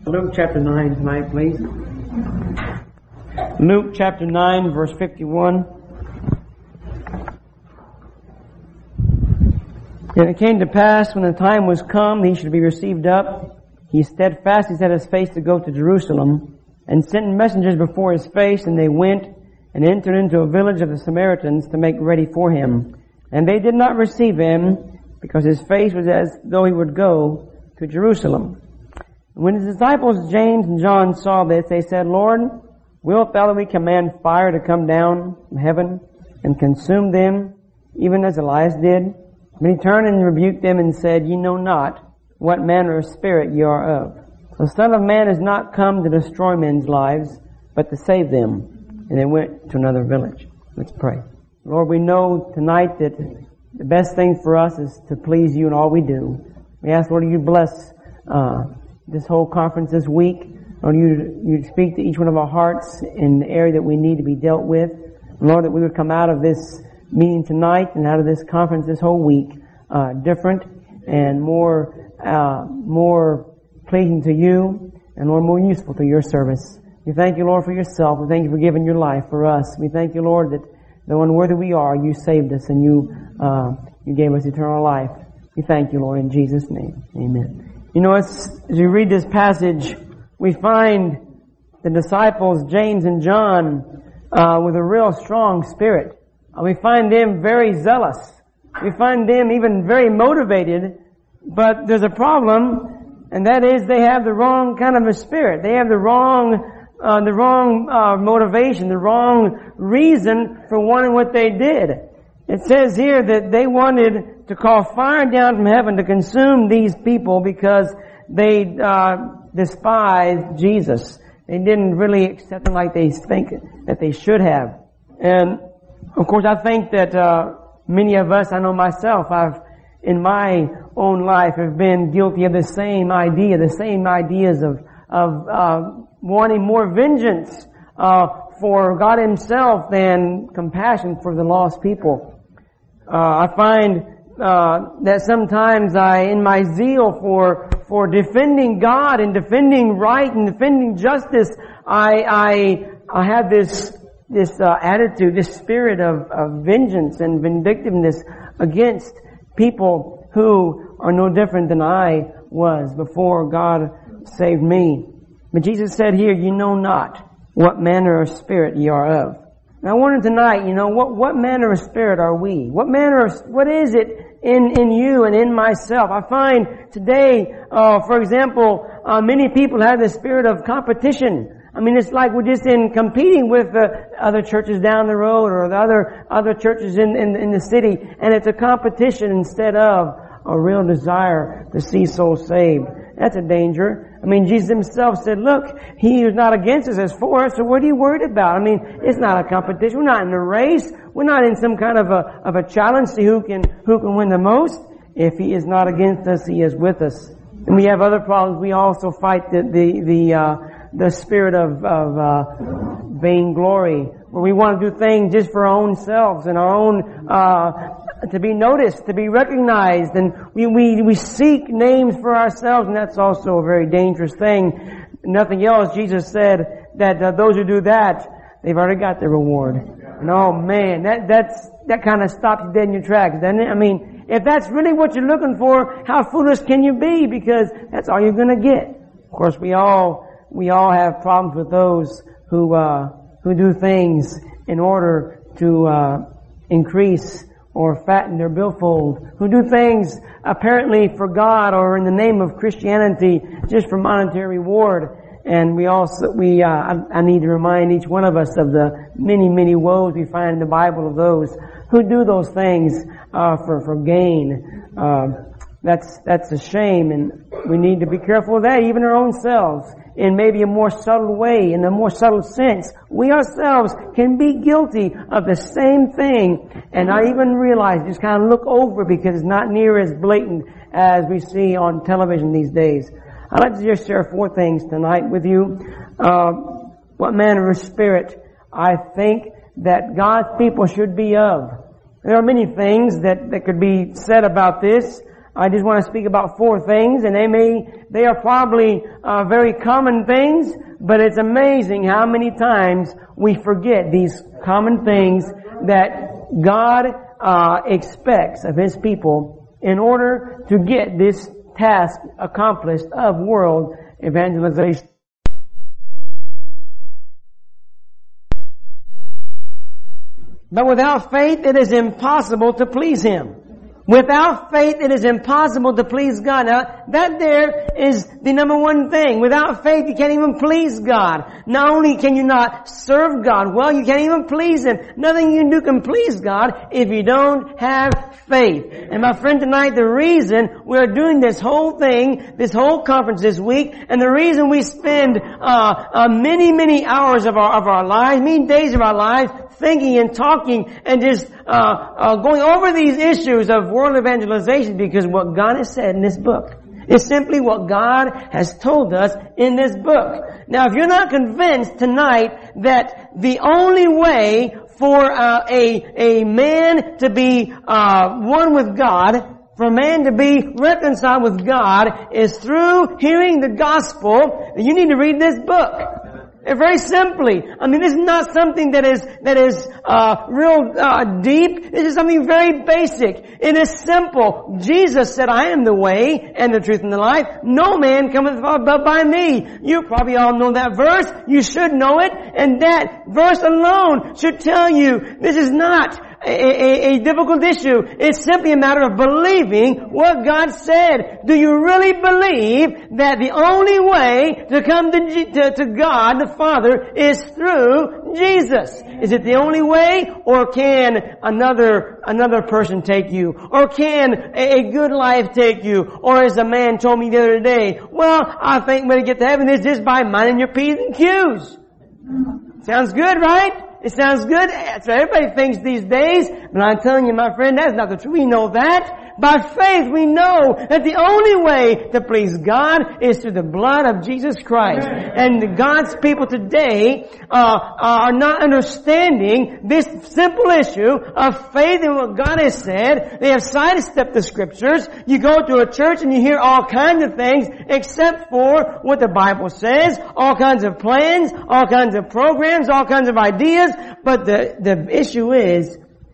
Luke chapter 9 tonight, please. Luke chapter 9, verse 51. And it came to pass, when the time was come, he should be received up, he steadfastly set his face to go to Jerusalem, and sent messengers before his face, and they went and entered into a village of the Samaritans to make ready for him. And they did not receive him, because his face was as though he would go to Jerusalem. When his disciples James and John saw this, they said, Lord, wilt thou that we command fire to come down from heaven and consume them, even as Elias did? But he turned and rebuked them and said, Ye know not what manner of spirit ye are of. The Son of Man is not come to destroy men's lives, but to save them. And they went to another village. Let's pray. Lord, we know tonight that the best thing for us is to please you in all we do. We ask, Lord, you bless this whole conference this week. Lord, you speak to each one of our hearts in the area that we need to be dealt with. Lord, that we would come out of this meeting tonight and out of this conference this whole week different and more pleasing to you, and Lord, more useful to your service. We thank you, Lord, for yourself. We thank you for giving your life for us. We thank you, Lord, that though unworthy we are, you saved us and you gave us eternal life. We thank you, Lord, in Jesus' name. Amen. You know, as we read this passage, we find the disciples, James and John, with a real strong spirit. We find them very zealous. We find them even very motivated. But there's a problem, and that is they have the wrong kind of a spirit. They have the wrong motivation, the wrong reason for wanting what they did. It says here that they wanted to call fire down from heaven to consume these people because they despised Jesus. They didn't really accept him like they think that they should have. And of course, I think that many of us, I know myself, in my own life have been guilty of the same ideas of wanting more vengeance for God himself than compassion for the lost people. I find that sometimes in my zeal for defending God and defending right and defending justice, I have this attitude, this spirit of vengeance and vindictiveness against people who are no different than I was before God saved me. But Jesus said here, you know not what manner of spirit ye are of. And I wonder tonight, what manner of spirit are we? What is it in you and in myself? I find today, for example, many people have the spirit of competition. I mean, it's like we're just competing with the other churches down the road or the other churches in the city, and it's a competition instead of a real desire to see souls saved. That's a danger. I mean, Jesus himself said, look, he who's not against us is for us, so what are you worried about? I mean, it's not a competition. We're not in a race. We're not in some kind of a challenge to see who can win the most. If he is not against us, he is with us. And we have other problems. We also fight the spirit of vainglory, where we want to do things just for our own selves and our own to be noticed, to be recognized, and we seek names for ourselves, and that's also a very dangerous thing. Nothing else. Jesus said that those who do that, they've already got their reward. And oh man, that kind of stops you dead in your tracks, doesn't it? I mean, if that's really what you're looking for, how foolish can you be? Because that's all you're going to get. Of course, we all have problems with those who do things in order to increase or fatten their billfold, who do things apparently for God or in the name of Christianity just for monetary reward. And I need to remind each one of us of the many, many woes we find in the Bible of those who do those things for gain. That's a shame, and we need to be careful of that, even our own selves, in maybe a more subtle way, in a more subtle sense. We ourselves can be guilty of the same thing and not even realize, just kind of look over because it's not near as blatant as we see on television these days. I'd like to just share 4 things tonight with you. What manner of spirit I think that God's people should be of. There are many things that could be said about this. I just want to speak about 4 things, and they are probably very common things, but it's amazing how many times we forget these common things that God expects of His people in order to get this task accomplished of world evangelization. But without faith, it is impossible to please Him. Without faith, it is impossible to please God. Now, that there is the number one thing. Without faith, you can't even please God. Not only can you not serve God well, you can't even please Him. Nothing you do can please God if you don't have faith. And my friend, tonight, the reason we're doing this whole thing, this whole conference this week, and the reason we spend many hours of our lives, many days of our lives, thinking and talking and just going over these issues of world evangelization, because what God has said in this book is simply what God has told us in this book. Now, if you're not convinced tonight that the only way for a man to be one with God, for a man to be reconciled with God, is through hearing the gospel, you need to read this book. Very simply. I mean, this is not something that is real deep. This is something very basic. It is simple. Jesus said, I am the way and the truth and the life. No man cometh but by me. You probably all know that verse. You should know it. And that verse alone should tell you this is not a difficult issue. It's simply a matter of believing what God said. Do you really believe that the only way to come to God the Father is through Jesus? Is it the only way, or can another person take you? Or can a good life take you? Or as a man told me the other day, well, I think when I get to heaven is just by minding your P's and Q's. Sounds good, right? It sounds good. That's what everybody thinks these days. But I'm telling you, my friend, that's not the truth. We know that. By faith, we know that the only way to please God is through the blood of Jesus Christ. And God's people today are not understanding this simple issue of faith in what God has said. They have sidestepped the Scriptures. You go to a church and you hear all kinds of things except for what the Bible says. All kinds of plans, all kinds of programs, all kinds of ideas. But the issue is,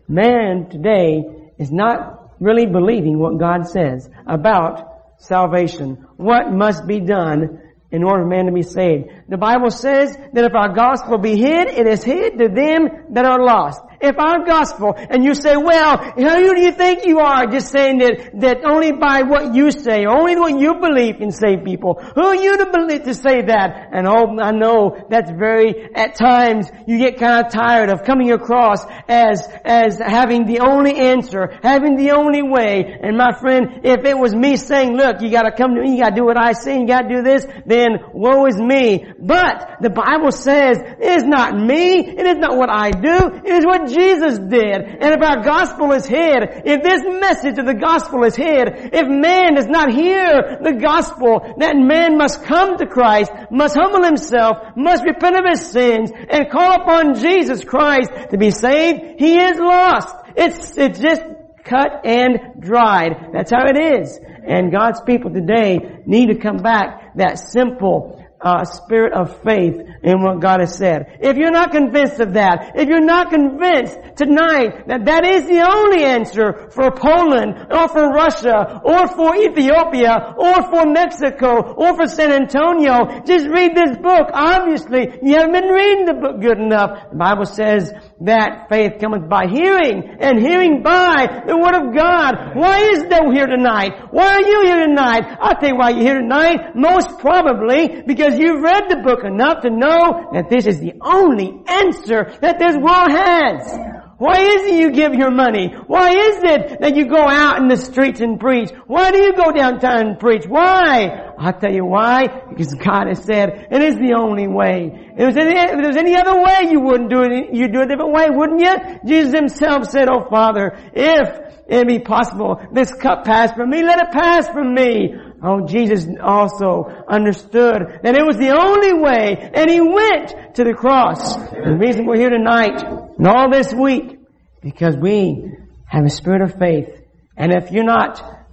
man today is not really believing what God says about salvation. What must be done in order for man to be saved? The Bible says that if our gospel be hid, it is hid to them that are lost. If our gospel, and you say, well, who do you think you are? Just saying that only by what you say, only what you believe can save people. Who are you to believe to say that? And I know that's at times you get kind of tired of coming across as having the only answer, having the only way. And my friend, if it was me saying, look, you gotta come to me, you gotta do what I say, you gotta do this, then woe is me. But the Bible says, it is not me, it is not what I do, it is what Jesus did. And if our gospel is hid, if this message of the gospel is hid, if man does not hear the gospel, that man must come to Christ, must humble himself, must repent of his sins, and call upon Jesus Christ to be saved, he is lost. It's just cut and dried. That's how it is. And God's people today need to come back that simple spirit of faith in what God has said. If you're not convinced of that, if you're not convinced tonight that that is the only answer for Poland, or for Russia, or for Ethiopia, or for Mexico, or for San Antonio, just read this book. Obviously, you haven't been reading the book good enough. The Bible says that faith cometh by hearing, and hearing by the Word of God. Why is that here tonight? Why are you here tonight? I'll tell you why you're here tonight. Most probably because you've read the book enough to know that this is the only answer that this world has. Why is it you give your money? Why is it that you go out in the streets and preach? Why do you go downtown and preach? Why? I'll tell you why. Because God has said it is the only way. If there was any other way, you wouldn't do it. You'd do it a different way, wouldn't you? Jesus himself said, oh Father, if it be possible, this cup pass from me, let it pass from me. Oh, Jesus also understood that it was the only way, and he went to the cross. The reason we're here tonight and all this week, because we have a spirit of faith. And if you're not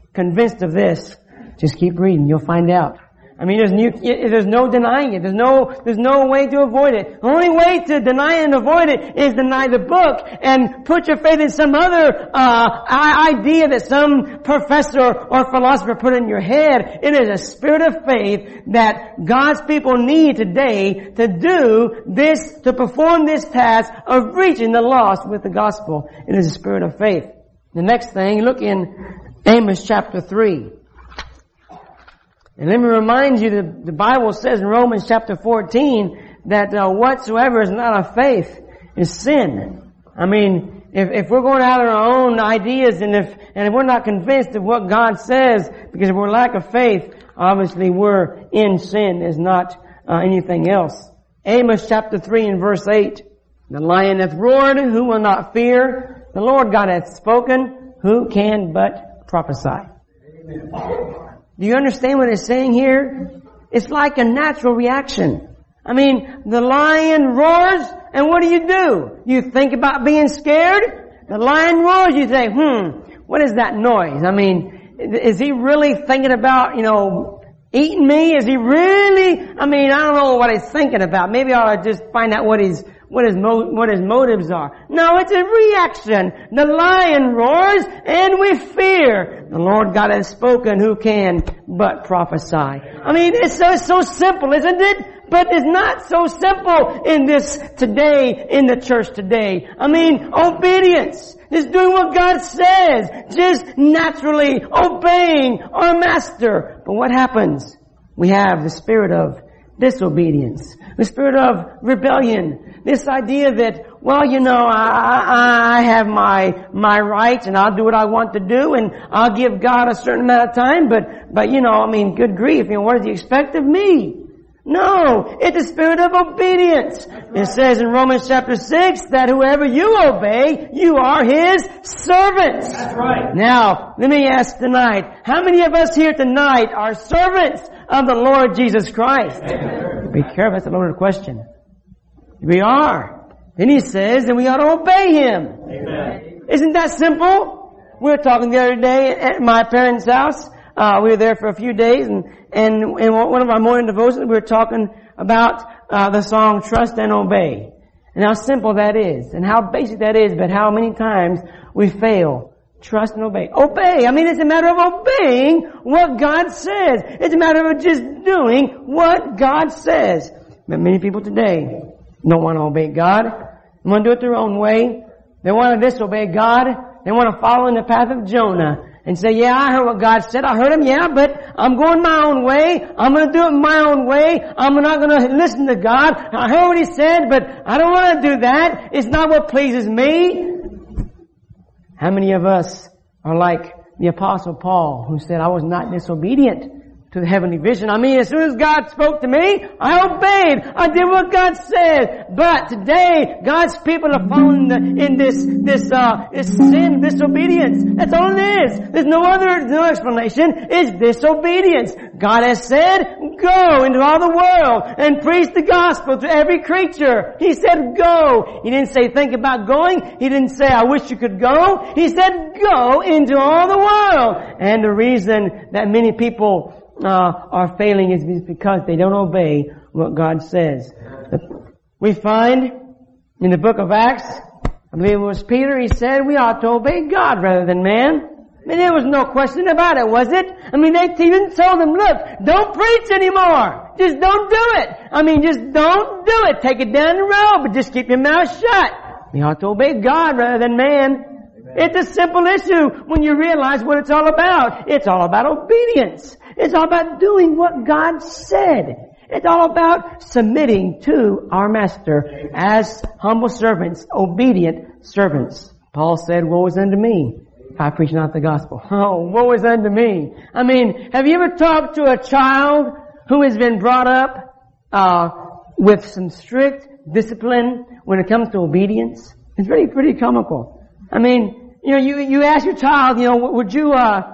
convinced of this, just keep reading. You'll find out. I mean, there's no denying it. There's no way to avoid it. The only way to deny and avoid it is deny the book and put your faith in some other idea that some professor or philosopher put in your head. It is a spirit of faith that God's people need today to do this, to perform this task of reaching the lost with the gospel. It is a spirit of faith. The next thing, look in Amos chapter 3. And let me remind you that the Bible says in Romans chapter 14 that whatsoever is not of faith is sin. I mean, if we're going out on our own ideas and if we're not convinced of what God says because we're lack of faith, obviously we're in sin, is not anything else. Amos chapter 3 and verse 8. The lion hath roared, who will not fear? The Lord God hath spoken, who can but prophesy? Amen. Do you understand what it's saying here? It's like a natural reaction. I mean, the lion roars, and what do? You think about being scared? The lion roars, you say, what is that noise? I mean, is he really thinking about, eating me? Is he really? I mean, I don't know what he's thinking about. Maybe I ought to just find out what his motives are. No, it's a reaction. The lion roars and we fear. The Lord God has spoken, who can but prophesy? I mean, it's so simple, isn't it? But it's not so simple in the church today. I mean, obedience. Just doing what God says. Just naturally obeying our Master. But what happens? We have the spirit of disobedience. The spirit of rebellion. This idea that, I have my rights and I'll do what I want to do and I'll give God a certain amount of time, but good grief, what does he expect of me? No, it's the spirit of obedience. It says in Romans chapter 6 that whoever you obey, you are his servants. That's right. Now, let me ask tonight, how many of us here tonight are servants of the Lord Jesus Christ? Amen. Be careful, that's a loaded question. We are. Then he says that we ought to obey him. Amen. Isn't that simple? We were talking the other day at my parents' house. We were there for a few days, and in one of our morning devotions, we were talking about the song "Trust and Obey," and how simple that is, and how basic that is, but how many times we fail. Trust and obey. Obey. I mean, it's a matter of obeying what God says. It's a matter of just doing what God says. But many people today don't want to obey God. They want to do it their own way. They want to disobey God. They want to follow in the path of Jonah and say, yeah, I heard what God said. I heard him, yeah, but I'm going my own way. I'm going to do it my own way. I'm not going to listen to God. I heard what he said, but I don't want to do that. It's not what pleases me. How many of us are like the Apostle Paul, who said, I was not disobedient to the heavenly vision? I mean, as soon as God spoke to me, I obeyed. I did what God said. But today, God's people are falling in this sin, disobedience. That's all it is. There's no explanation. It's disobedience. God has said, go into all the world and preach the gospel to every creature. He said, go. He didn't say, think about going. He didn't say, I wish you could go. He said, go into all the world. And the reason that many people are failing is because they don't obey what God says. We find in the book of Acts, I believe it was Peter, he said we ought to obey God rather than man. I mean, there was no question about it, was it? I mean, they even told them, look, don't preach anymore. Just don't do it. I mean, just don't do it. Take it down the road, but just keep your mouth shut. We ought to obey God rather than man. It's a simple issue when you realize what it's all about. It's all about obedience. It's all about doing what God said. It's all about submitting to our Master as humble servants, obedient servants. Paul said, woe is unto me if I preach not the gospel. Oh, woe is unto me. I mean, have you ever talked to a child who has been brought up with some strict discipline when it comes to obedience? It's really pretty comical. I mean, you ask your child, would you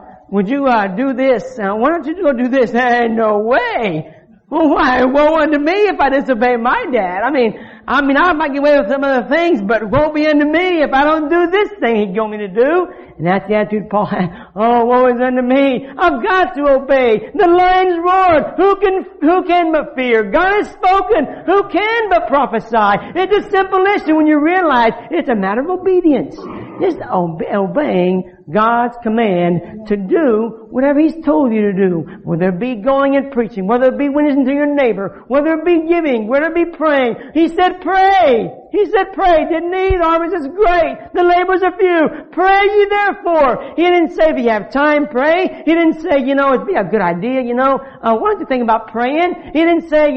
do this? Why don't you go do this? Hey, no way. Well, why? Woe unto me if I disobey my dad. I mean, I might get away with some other things, but woe be unto me if I don't do this thing he told me to do. And that's the attitude Paul had. Oh, woe is unto me. I've got to obey. The lions roared. Who can but fear? God has spoken. Who can but prophesy? It's a simple issue when you realize it's a matter of obedience. Just obeying God's command to do whatever He's told you to do. Whether it be going and preaching, whether it be witnessing to your neighbor, whether it be giving, whether it be praying. He said pray. He said pray, didn't He? The harvest is great. The labors are few. Pray ye therefore. He didn't say if you have time, pray. He didn't say, it'd be a good idea, why don't you think about praying? He didn't say,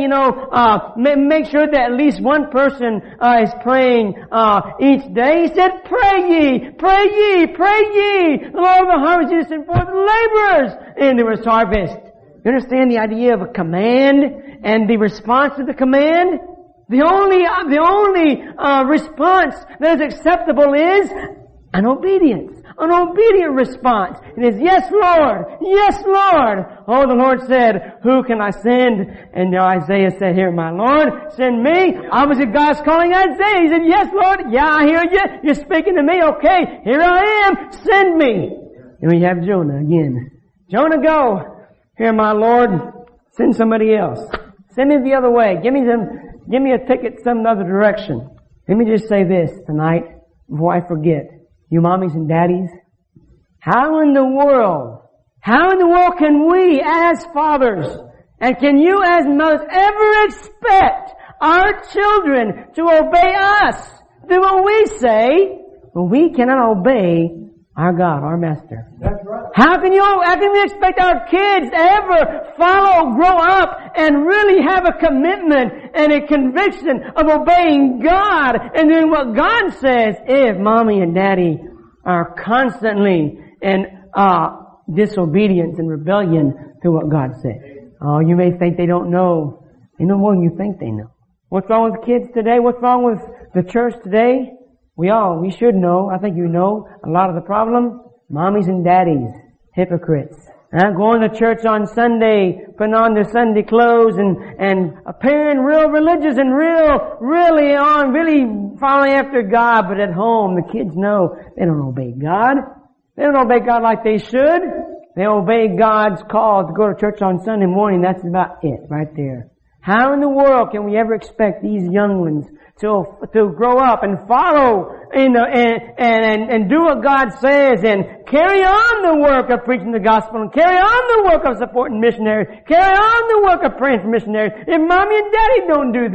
make sure that at least one person is praying each day. He said pray ye, pray ye, pray ye. The Lord of the harvest is sent forth laborers into His harvest. You understand the idea of a command and the response to the command? The only response that is acceptable is an obedience. An obedient response. It is, yes, Lord. Yes, Lord. Oh, the Lord said, who can I send? And Isaiah said, here, my Lord, send me. Obviously, God's calling Isaiah. He said, yes, Lord. Yeah, I hear you. You're speaking to me. Okay, here I am. Send me. And we have Jonah again. Jonah, go. Here, my Lord, send somebody else. Send me the other way. Give me a ticket some other direction. Let me just say this tonight before I forget. You mommies and daddies, how in the world can we as fathers and can you as mothers ever expect our children to obey us? Do what we say, but we cannot obey our God, our Master. That's right. How can we expect our kids to ever grow up, and really have a commitment and a conviction of obeying God and doing what God says if mommy and daddy are constantly in disobedience and rebellion to what God says? Oh, you may think they don't know. They know more than you think they know. What's wrong with kids today? What's wrong with the church today? We should know. I think you know a lot of the problem. Mommies and daddies, hypocrites. Going to church on Sunday, putting on their Sunday clothes and appearing real religious and really following after God. But at home, the kids know they don't obey God. They don't obey God like they should. They obey God's call to go to church on Sunday morning. That's about it right there. How in the world can we ever expect these young ones to grow up and follow and do what God says and carry on the work of preaching the gospel and carry on the work of supporting missionaries, carry on the work of praying for missionaries, if mommy and daddy don't do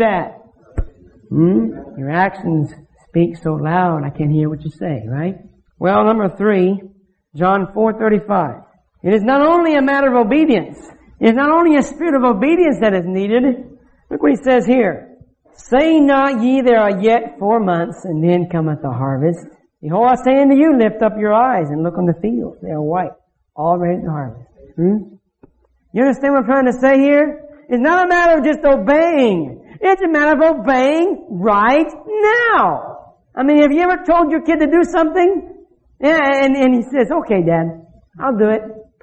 that? Your actions speak so loud I can't hear what you say, right? Well, number 3, John 4:35. It is not only a matter of obedience. It is not only a spirit of obedience that is needed. Look what he says here. Say not ye, there are yet 4 months, and then cometh the harvest. Behold, I say unto you, lift up your eyes and look on the fields. They are white, all ready to harvest. You understand what I'm trying to say here? It's not a matter of just obeying. It's a matter of obeying right now. I mean, have you ever told your kid to do something? Yeah, and he says, okay, Dad, I'll do it.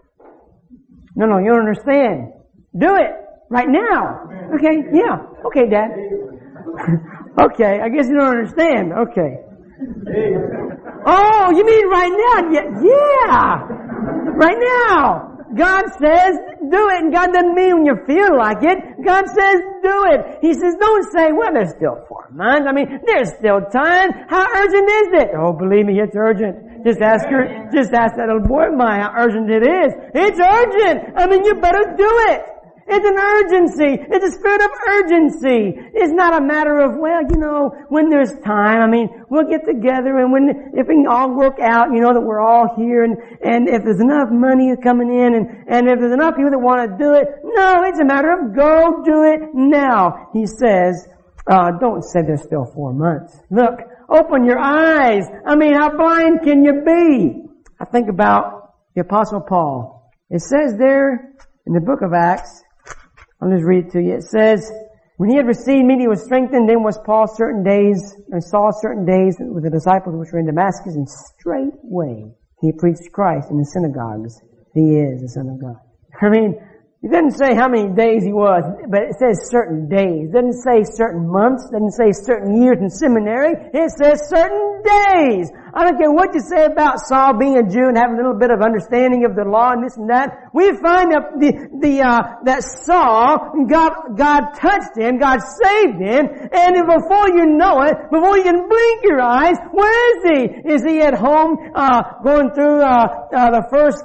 No, you don't understand. Do it right now. Okay, yeah. Okay, Dad. Okay, I guess you don't understand. Okay. Oh, you mean right now? Yeah. Right now. God says do it, and God doesn't mean when you feel like it. God says do it. He says don't say, well, there's still 4 months. I mean, there's still time. How urgent is it? Oh, believe me, it's urgent. Just ask that little boy of mine how urgent it is. It's urgent. I mean, you better do it. It's an urgency. It's a spirit of urgency. It's not a matter of, when there's time. I mean, we'll get together and if we can all work out, that we're all here and if there's enough money coming in and if there's enough people that want to do it. No, it's a matter of go do it now. He says, don't say there's still 4 months. Look, open your eyes. I mean, how blind can you be? I think about the Apostle Paul. It says there in the book of Acts, I'll just read it to you. It says, when he had received meat, he was strengthened. Then was Paul saw certain days with the disciples which were in Damascus, and straightway he preached Christ in the synagogues. He is the Son of God. I mean, It doesn't say how many days he was, but it says certain days. It doesn't say certain months. It doesn't say certain years in seminary. It says certain days. I don't care what you say about Saul being a Jew and having a little bit of understanding of the law and this and that. We find that that Saul, God touched him, God saved him, and before you know it, before you can blink your eyes, where is he? Is he at home, going through, the first,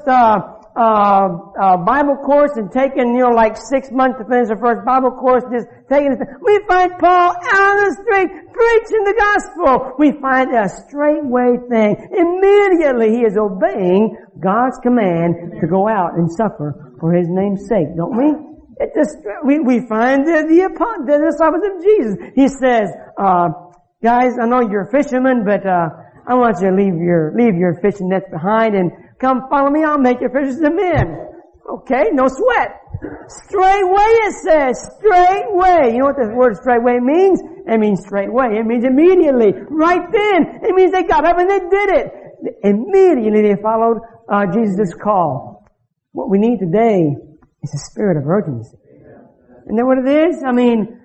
Bible course and taking, like 6 months to finish the first Bible course, just taking it. We find Paul out on the street preaching the gospel. We find a straightway thing. Immediately he is obeying God's command to go out and suffer for his name's sake, don't we? We find the disciples of Jesus. He says, guys, I know you're fishermen, but, I want you to leave your fishing nets behind and come follow me, I'll make your fishers of men. Okay, no sweat. Straightway it says, straightway. You know what the word straightway means? It means straightway. It means immediately. Right then. It means they got up and they did it. Immediately they followed Jesus' call. What we need today is a spirit of urgency. And then what it is? I mean,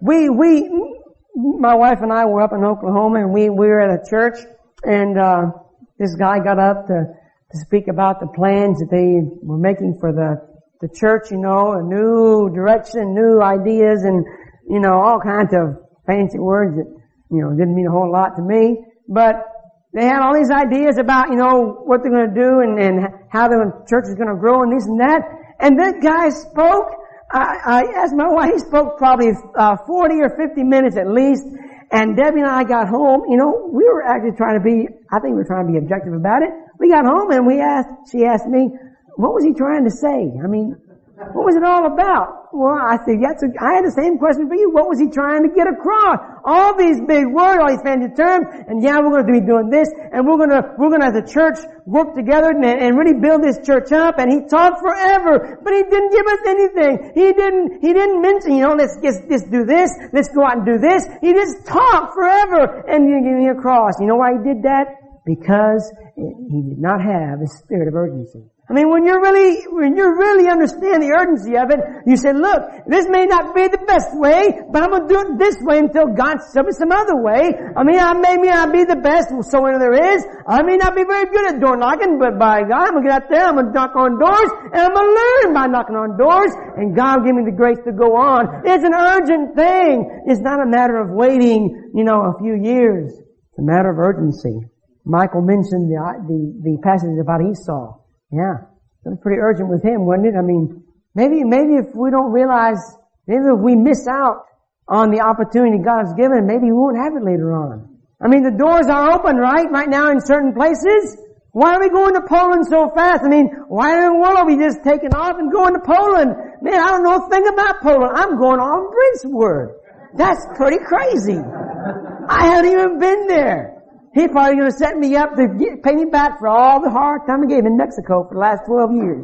my wife and I were up in Oklahoma and we were at a church and this guy got up to speak about the plans that they were making for the church, a new direction, new ideas, and, all kinds of fancy words that, didn't mean a whole lot to me. But they had all these ideas about, what they're going to do and how the church is going to grow and this and that. And that guy spoke, I asked my wife, he spoke probably 40 or 50 minutes at least. And Debbie and I got home, we were actually trying to be objective about it. We got home and she asked me, what was he trying to say? I mean, what was it all about? Well, I said, I had the same question for you. What was he trying to get across? All these big words, all these fancy terms, and we're going to be doing this, and we're going to as a church work together and really build this church up. And he talked forever, but he didn't give us anything. He didn't mention, let's do this, let's go out and do this. He just talked forever and didn't get me across. You know why he did that? Because he did not have a spirit of urgency. I mean, when you really understand the urgency of it, you say, look, this may not be the best way, but I'm going to do it this way until God shows me some other way. I mean, I may not be the best sewing there is. I may not be very good at door knocking, but by God, I'm going to get out there, I'm going to knock on doors, and I'm going to learn by knocking on doors, and God will give me the grace to go on. It's an urgent thing. It's not a matter of waiting, a few years. It's a matter of urgency. Michael mentioned the passage about Esau. Yeah. It was pretty urgent with him, wasn't it? I mean, maybe if we don't realize, maybe if we miss out on the opportunity God's given, maybe we won't have it later on. I mean, the doors are open, right now in certain places. Why are we going to Poland so fast? I mean, why in the world are we just taking off and going to Poland? Man, I don't know a thing about Poland. I'm going on Bridgeward. That's pretty crazy. I haven't even been there. He's probably going to set me up to pay me back for all the hard time I gave in Mexico for the last 12 years.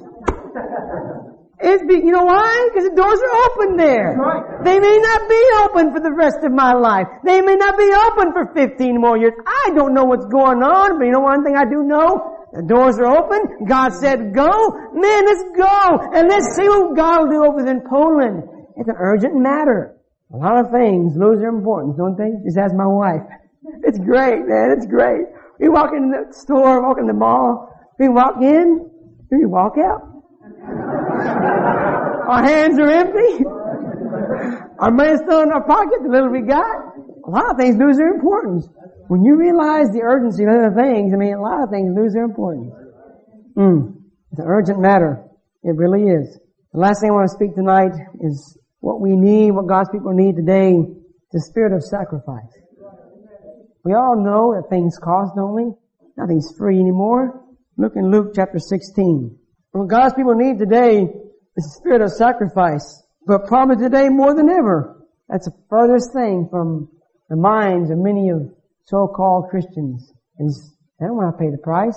You know why? Because the doors are open there. They may not be open for the rest of my life. They may not be open for 15 more years. I don't know what's going on, but one thing I do know, the doors are open. God said go. Man, let's go. And let's see what God will do over in Poland. It's an urgent matter. A lot of things lose their importance, don't they? Just ask my wife. It's great, man. It's great. We walk in the store, walk in the mall. We walk in, we walk out. Our hands are empty. Our money's still in our pocket, the little we got. A lot of things lose their importance. When you realize the urgency of other things, a lot of things lose their importance. It's an urgent matter. It really is. The last thing I want to speak tonight is what we need, what God's people need today, the spirit of sacrifice. We all know that things cost, don't we? Nothing's free anymore. Look in Luke chapter 16. What God's people need today is the spirit of sacrifice. But probably today more than ever, that's the furthest thing from the minds of many of so-called Christians. Is they don't want to pay the price.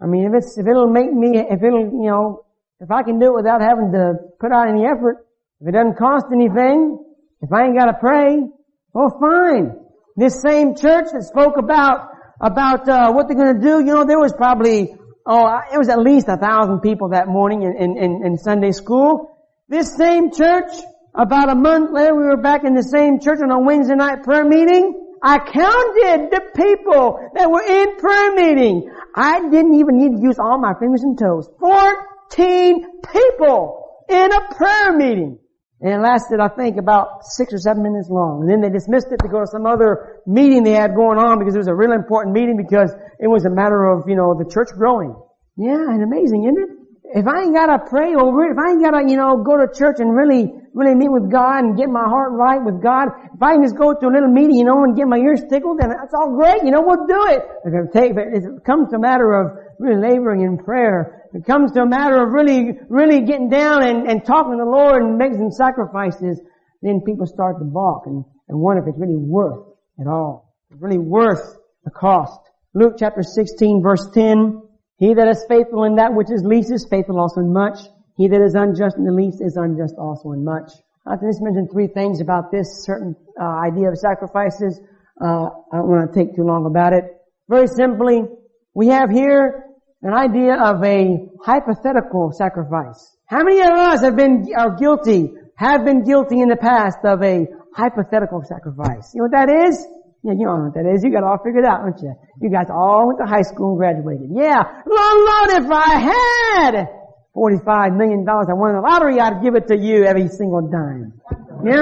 If I can do it without having to put out any effort, if it doesn't cost anything, if I ain't got to pray, well, fine. This same church that spoke about what they're going to do, there was probably, it was at least 1,000 people that morning in Sunday school. This same church, about a month later, we were back in the same church on a Wednesday night prayer meeting. I counted the people that were in prayer meeting. I didn't even need to use all my fingers and toes. 14 people in a prayer meeting. And it lasted, I think, about 6 or 7 minutes long. And then they dismissed it to go to some other meeting they had going on because it was a really important meeting because it was a matter of, the church growing. Yeah, and amazing, isn't it? If I ain't gotta pray over it, if I ain't gotta, go to church and really meet with God and get my heart right with God, if I can just go to a little meeting, and get my ears tickled, then that's all great, we'll do it. If it comes to a matter of really laboring in prayer, if it comes to a matter of really getting down and talking to the Lord and making some sacrifices, then people start to balk and wonder if it's really worth it all. It's really worth the cost. Luke chapter 16 verse 10, he that is faithful in that which is least is faithful also in much. He that is unjust in the least is unjust also in much. I just mentioned 3 things about this certain idea of sacrifices. I don't want to take too long about it. Very simply, we have here an idea of a hypothetical sacrifice. How many of us have been guilty in the past of a hypothetical sacrifice? You know what that is? Yeah, you know what that is. You got it all figured out, don't you? You guys all went to high school and graduated. Yeah. Lord, if I had $45 million I won the lottery, I'd give it to you every single dime. Yeah?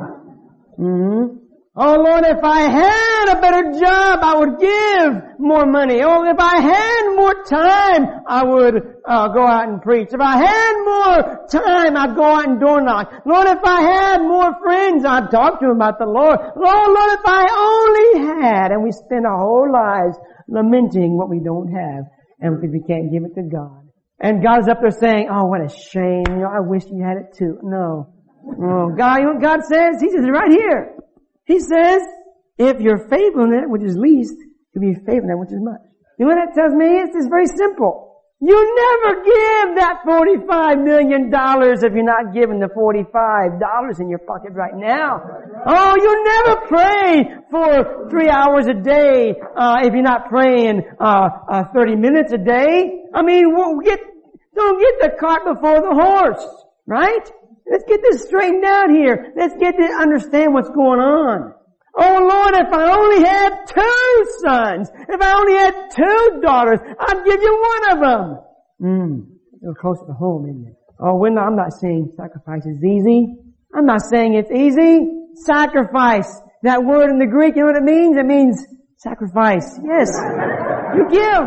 Oh Lord, if I had a better job, I would give more money. Oh, if I had more time, I would go out and preach. If I had more time, I'd go out and door knock. Lord, if I had more friends, I'd talk to them about the Lord. Lord, if I only had. And we spend our whole lives lamenting what we don't have, and because we can't give it to God. And God's up there saying, oh, what a shame. I wish you had it too. No. Oh, God, you know what God says? He says it right here. He says, if you're faithful in that which is least, you'll be faithful in that which is much. You know what that tells me? It's just very simple. You never give that $45 million if you're not giving the $45 in your pocket right now. Oh, you never pray for 3 hours a day if you're not praying 30 minutes a day. I mean, don't get the cart before the horse, right? Let's get this straightened out here. Let's get to understand what's going on. Oh Lord, if I only had 2 sons, if I only had 2 daughters, I'd give you one of them. A little closer to home, isn't it? Oh, I'm not saying sacrifice is easy. I'm not saying it's easy. Sacrifice. That word in the Greek, you know what it means? It means sacrifice. Yes. You give.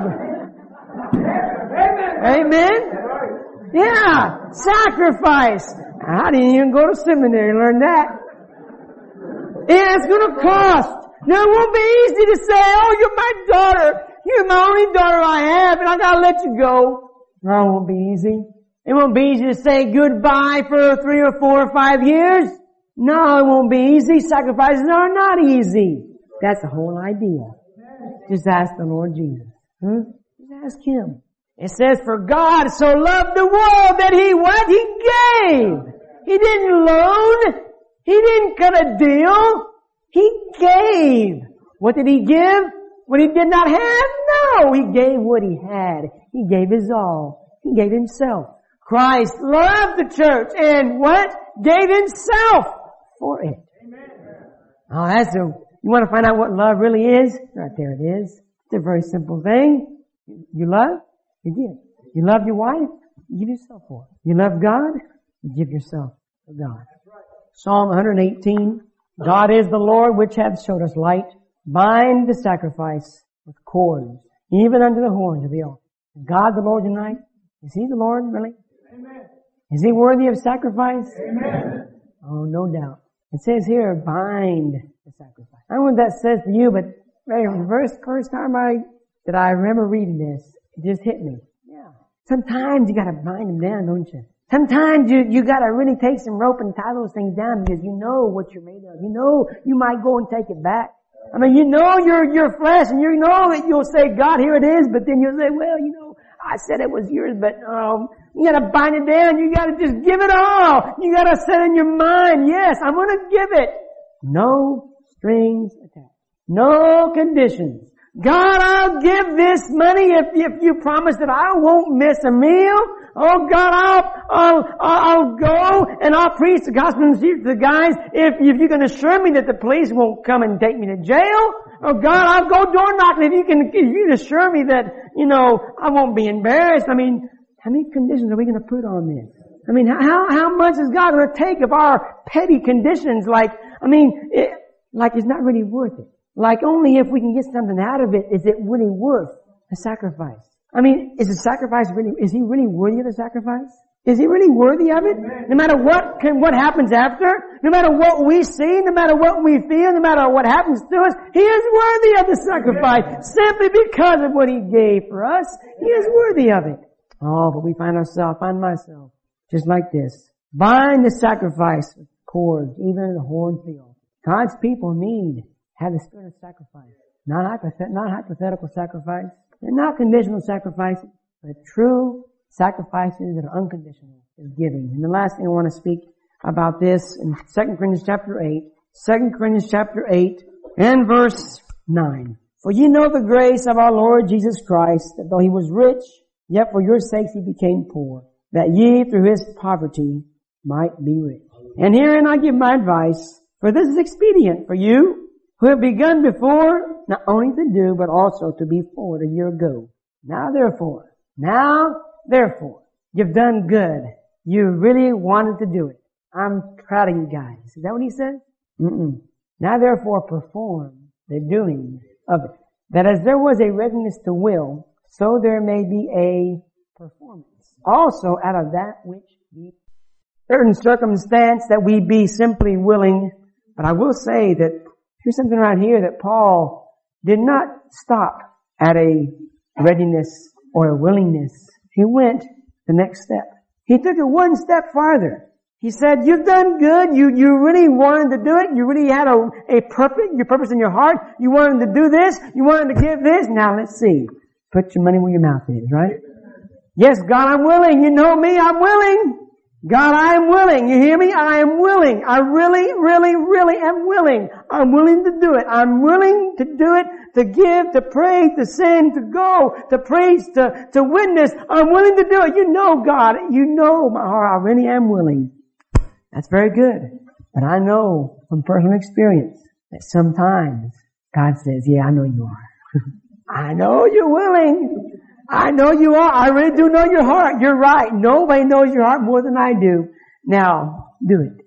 Amen? Yeah. Sacrifice. I didn't even go to seminary to learn that. Yeah, it's gonna cost. Now it won't be easy to say, oh, you're my daughter. You're my only daughter I have, and I gotta let you go. No, it won't be easy. It won't be easy to say goodbye for 3 or 4 or 5 years. No, it won't be easy. Sacrifices are not easy. That's the whole idea. Just ask the Lord Jesus. Just ask Him. It says, for God so loved the world that He gave. He didn't loan. He didn't cut a deal. He gave. What did He give? What He did not have? No, He gave what He had. He gave His all. He gave Himself. Christ loved the church and what? Gave Himself for it. Oh, you want to find out what love really is? Right there it is. It's a very simple thing. You love? You give. You love your wife? You give yourself for it. You love God? You give yourself for God. Psalm 118. God is the Lord which hath showed us light. Bind the sacrifice with cords, even unto the horns of the altar. God the Lord tonight? Is He the Lord, really? Amen. Is He worthy of sacrifice? Amen. Oh, no doubt. It says here, bind the sacrifice. I don't know what that says to you, but the first time that I remember reading this, it just hit me. Yeah. Sometimes you gotta bind them down, don't you? Sometimes you gotta really take some rope and tie those things down because you know what you're made of. You know you might go and take it back. I mean, you know your flesh, and you know that you'll say, God, here it is, but then you'll say, well, I said it was yours, but you gotta bind it down. You gotta just give it all. You gotta set in your mind, yes, I'm gonna give it. No strings attached. No conditions. God, I'll give this money if you promise that I won't miss a meal. Oh God, I'll go and I'll preach the gospel to the guys if you can assure me that the police won't come and take me to jail. Oh God, I'll go door knocking if you can assure me that, I won't be embarrassed. I mean, how many conditions are we going to put on this? I mean, how much is God going to take of our petty conditions? It's not really worth it. Like only if we can get something out of it is it really worth a sacrifice. I mean, is he really worthy of the sacrifice? Is he really worthy of it? No matter what happens after, no matter what we see, no matter what we feel, no matter what happens to us, he is worthy of the sacrifice simply because of what he gave for us. He is worthy of it. Oh, but we find myself just like this. Bind the sacrifice with cords, even in the horn field. God's people have the spirit of sacrifice. Not hypothetical sacrifice. They're not conditional sacrifices, but true sacrifices that are unconditional is giving. And the last thing I want to speak about this in 2 Corinthians chapter 8. 2 Corinthians chapter 8 and verse 9. For ye know the grace of our Lord Jesus Christ, that though he was rich, yet for your sakes he became poor, that ye through his poverty might be rich. And herein I give my advice, for this is expedient for you, who have begun before, not only to do, but also to be forward a year ago. Now therefore, you've done good. You really wanted to do it. I'm proud of you guys. Is that what he said? Now therefore perform the doing of it. That as there was a readiness to will, so there may be a performance. Also out of that which be certain circumstance that we be simply willing. But I will say that here's something right here that Paul did not stop at a readiness or a willingness. He went the next step. He took it one step farther. He said, you've done good. You really wanted to do it. You really had a purpose in your heart. You wanted to do this. You wanted to give this. Now let's see. Put your money where your mouth is, right? Yes, God, I'm willing. You know me. I'm willing. God, I am willing. You hear me? I am willing. I really, really, really am willing. I'm willing to do it. I'm willing to do it, to give, to pray, to sing, to go, to preach, to witness. I'm willing to do it. You know, God, you know my heart. I really am willing. That's very good. But I know from personal experience that sometimes God says, yeah, I know you are. I know you're willing. I know you are. I really do know your heart. You're right. Nobody knows your heart more than I do. Now, do it.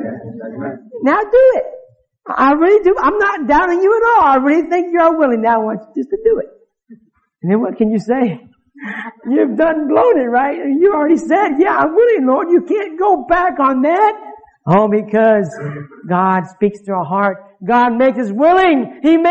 Now do it. I really do. I'm not doubting you at all. I really think you are willing. Now I want you just to do it. And then what can you say? You've done blown it, right? You already said, yeah, I'm willing, Lord. You can't go back on that. Oh, because God speaks to our heart. God makes us willing. He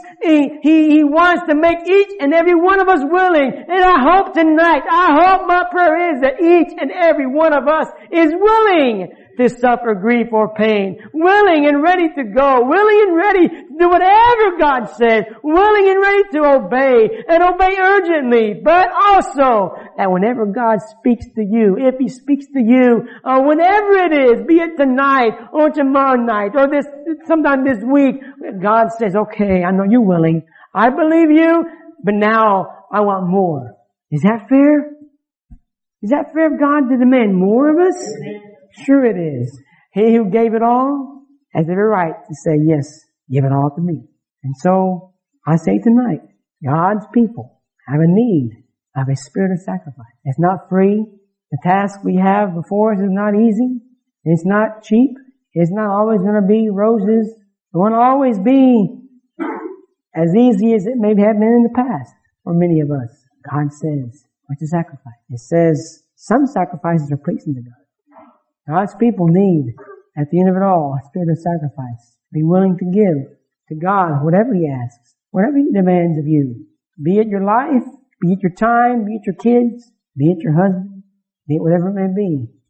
wants to make each and every one of us willing. And I hope my prayer is that each and every one of us is willing to suffer grief or pain. Willing and ready to go. Willing and ready to do whatever God says. Willing and ready to obey. And obey urgently. But also, that whenever God speaks to you, if He speaks to you, whenever it is, be it tonight or tomorrow night or sometime this week, God says, okay, I know you're willing. I believe you, but now I want more. Is that fair? Is that fair of God to demand more of us? Sure it is. He who gave it all has every right to say, yes, give it all to me. And so I say tonight, God's people have a need of a spirit of sacrifice. It's not free. The task we have before us is not easy. It's not cheap. It's not always going to be roses. It won't always be as easy as it may have been in the past for many of us. God says, what's a sacrifice? It says some sacrifices are pleasing to God. God's people need, at the end of it all, a spirit of sacrifice. Be willing to give to God whatever He asks, whatever He demands of you. Be it your life, be it your time, be it your kids, be it your husband, be it whatever it may be.